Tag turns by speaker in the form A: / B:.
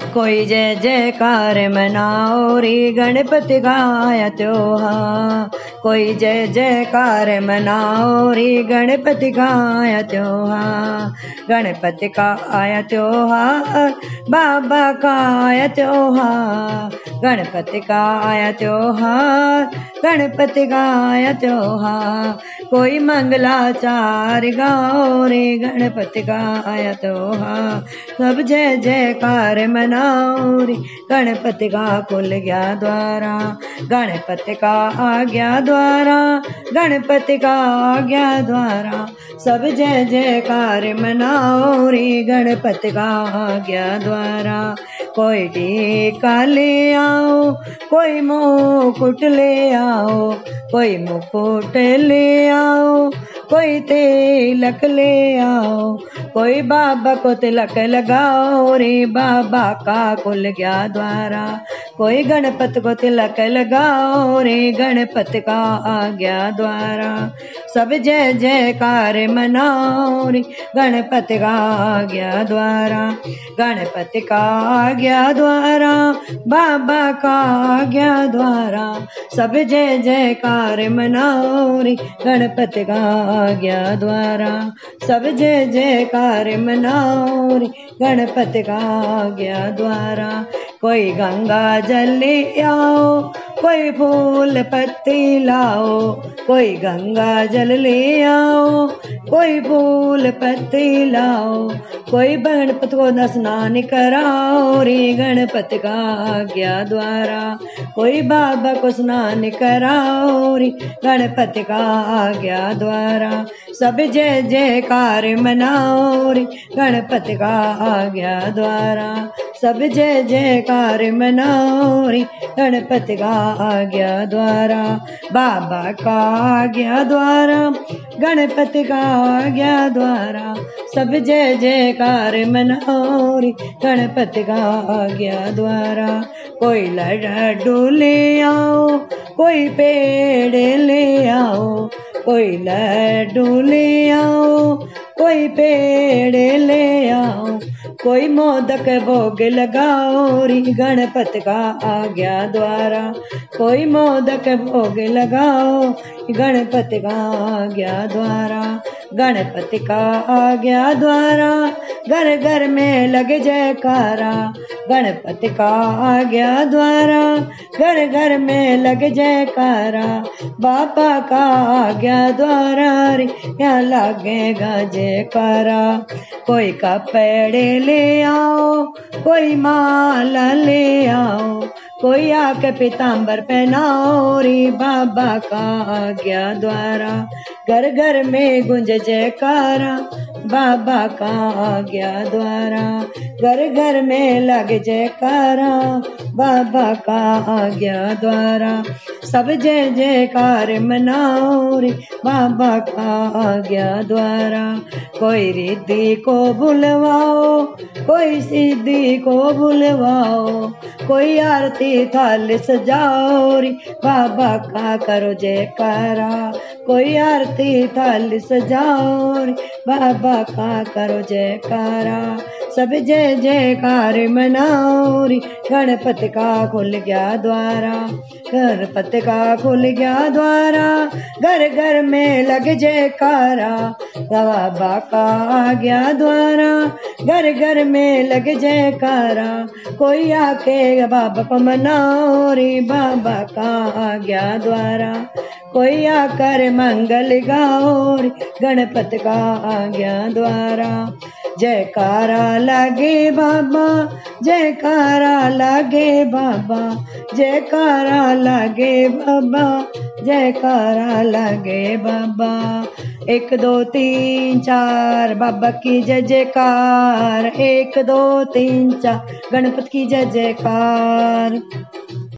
A: कोई जय जयकार मनाओ रे गणपति का आया त्योहार। कोई जय जयकार मनाओ रे गणपति का आया त्योहार। गणपति का आया त्योहार, बाबा का आया त्योहार। गणपति का आया त्योहार, गणपति का आया त्योहार। कोई मंगलाचार गाओ रे गणपति का आया त्योहार। सब जय जयकार मनाओ रे गणपति का खुल गया द्वारा। गणपति का आ गया द्वारा, गणपति का आ गया द्वारा। सब जय जयकार मनाओ रे गणपति का आ गया द्वारा। कोई टीका ले आओ, कोई मुकुट ले आओ, कोई मुकुट ले आओ, कोई तिलक ले आओ। कोई बाबा को तिलक लगाओ रे बाबा का खुल गया द्वारा। कोई गणपति को तिलक लगाओ रे गणपति का आ गया द्वारा। सब जय जयकार मनाओ रे गणपति का आ गया द्वारा। गणपति का आ गया द्वारा, बाबा का आ गया द्वारा। सब जय जयकार मनाओ रे गणपति का आ गया द्वारा। सब जय जयकार मनाओ रे गणपति का आ गया द्वारा। कोई गंगा जल ले आओ, कोई फूल पत्ती लाओ। कोई गंगा जल ले आओ, कोई फूल पत्ती लाओ। कोई गणपति को स्नान कराओ रे गणपति का आ गया द्वारा। कोई बाबा को स्नान कराओ रे गणपति का आ गया द्वारा। सब जय जयकार मनाओ रे गणपति का आ गया द्वारा। सब जय जयकार मनाओ रे गणपति का आ गया द्वारा। बाबा का आ गया द्वारा, गणपति का आ गया द्वारा। सब जय जयकार मनाओ रे गणपति का आ गया द्वारा। कोई लड्डू ले आओ, कोई पेड़ ले आओ। कोई लड्डू ले आओ, कोई पेड़ ले आओ। कोई मोदक भोग लगाओ रे गणपति का आ गया द्वारा। कोई मोदक भोग लगाओ गणपति का आ गया द्वारा। गणपति का आ गया द्वारा, घर घर में लग जयकारा। गणपति का आ गया द्वारा, घर घर में लग जयकारा। बाबा का आ गया द्वारा रे यहाँ लगेगा जयकारा। कोई कपड़े ले आओ, कोई माला ले आओ। कोई आके पीताम्बर पहनाओ रे बाबा का आ गया द्वारा। घर घर में गुंज जयकारा, बाबा का आ गया द्वारा। घर घर में लग जयकारा, बाबा का आ गया द्वारा। सब जय जयकार मनाओ रे बाबा का आ गया द्वारा। कोई रिद्धि को बुलवाओ, कोई सिद्धि को बुलवाओ। कोई आरती थाल सजाओ रे बाबा का करो जयकारा। कोई आरती थाल सजाओ रे बाबा का करो जयकारा। सब जय जयकार मनाओ रे गणपति का खुल गया द्वारा। गणपति का खुल गया द्वारा, घर घर में लग जयकारा। बाबा का आ गया द्वारा, घर घर में लग जयकारा। कोई आके बाबा को मनाओ रे बाबा का आ गया द्वारा। कोई आकर मंगल गाओ रे गणपति का आ गया द्वारा। जयकारा लागे बाबा, जयकारा लागे बाबा। जयकारा लागे बाबा, जयकारा लागे बाबा। 1 2 3 4 बाबा की जय जयकार। 1 2 3 4 गणपति की जय जयकार।